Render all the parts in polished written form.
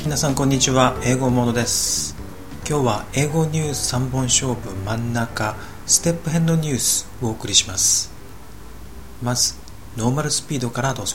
皆さんこんにちは。英語モードです。今日は英語ニュース3本勝負真ん中ステップ編のニュースをお送りします。まずノーマルスピードからどうぞ。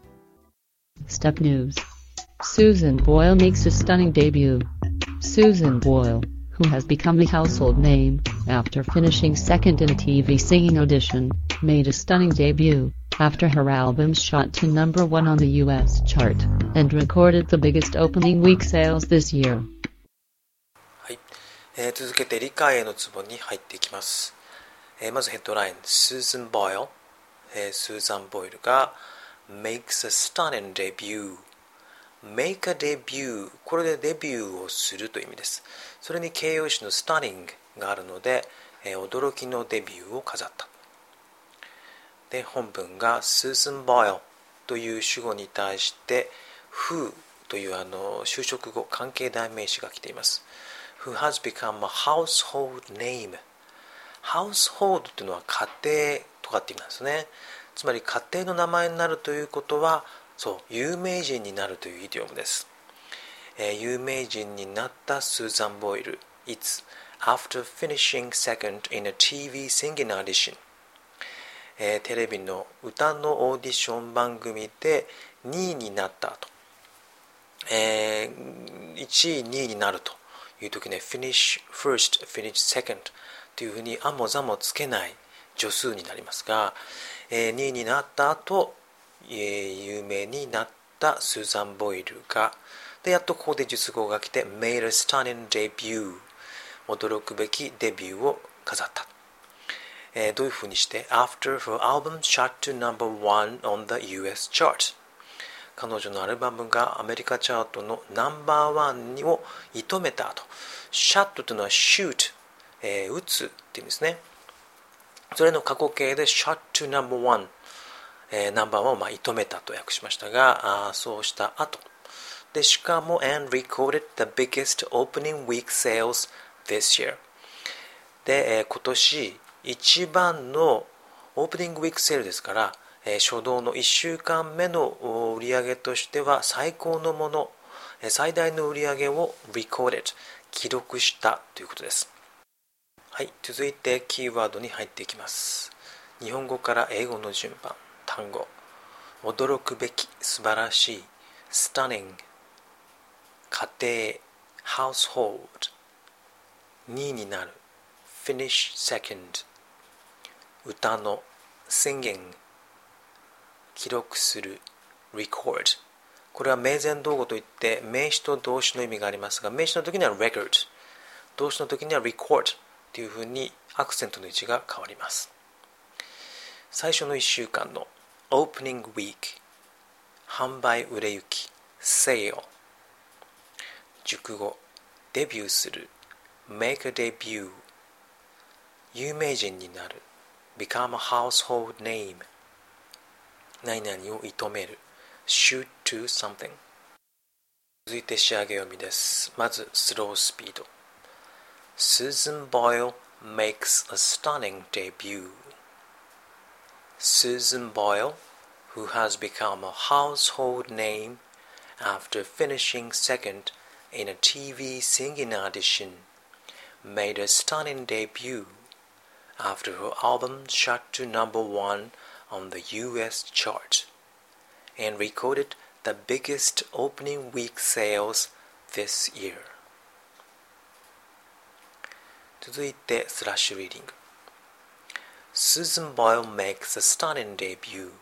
Step News. Susan Boyle makes a stunning debut. Susan Boyle, who has become a household name after finishing second in a TV singing audition, made a stunning debut after her album shot to number one on the US chart and recorded the biggest opening week sales this year. はい、続けて理解へのツボに入っていきます。まずヘッドライン Susan Boyle、スーザン・ボイルが makes a stunning debut make a debut これでデビューをするという意味です。それに形容詞の stunning があるので、驚きのデビューを飾った。で本文が Susan Boyle という主語に対してwho という修飾語関係代名詞が来ています。who has become a household name household というのは家庭とかって意味なんですね。つまり家庭の名前になるということは有名人になるというイディオムです。有名人になったスーザン・ボイル It's after finishing second in a TV singing audition、テレビの歌のオーディション番組で2位になったと、1位2位になるという時ね finish first finish second というふうにあもざもつけない助数になりますが、2位になった後、有名になったスーザン・ボイルがでやっとここで述語が来て made a stunning debut 驚くべきデビューを飾った。どういうふうにして After her album shot to number one on the US chart 彼女のアルバムがアメリカチャートのナンバーワンを射止めたと。 shot というのは shoot、撃つって意味ですね。それの過去形で shot to number one、ナンバーワンを射止めたと訳しましたが、そうした後でしかも and recorded the biggest opening week sales this year で、今年一番のオープニングウィークセールですから、初動の1週間目の売上としては最高のもの、最大の売上を recorded 記録したということです。はい、続いてキーワードに入っていきます。日本語から英語の順番。単語驚くべき素晴らしい stunning 家庭 household 2位になる finish second 歌の singing 記録する record これは名前動語といって名詞と動詞の意味がありますが名詞の時には record 動詞の時には record というふうにアクセントの位置が変わります。最初の1週間のオープニングウィーク販売売れ行き sale 熟語デビューする make a debut 有名人になる become a household name 何々を射止める shoot to something。 続いて仕上げ読みです。まずスロースピード Susan Boyle makes a stunning debut Susan Boyle, who has become a household name after finishing second in a TV singing audition, made a stunning debut after her album shot to number one on the US chart, and recorded the biggest opening week sales this year. 続いてスラッシュリーディングSusan Boyle makes a stunning debut.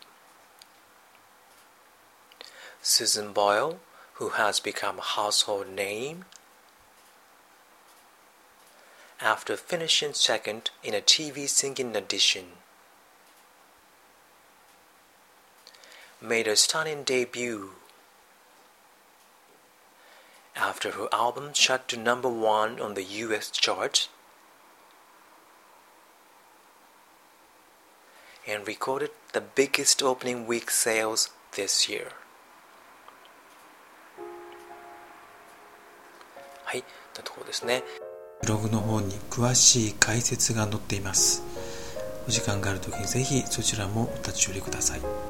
Susan Boyle, who has become a household name after finishing second in a TV singing audition, made a stunning debut after her album shot to number one on the US chart and recorded the biggest opening week sales this year. はい、というところですね。ブログの方に詳しい解説が載っています。お時間があるときにぜひそちらもお立ち寄りください。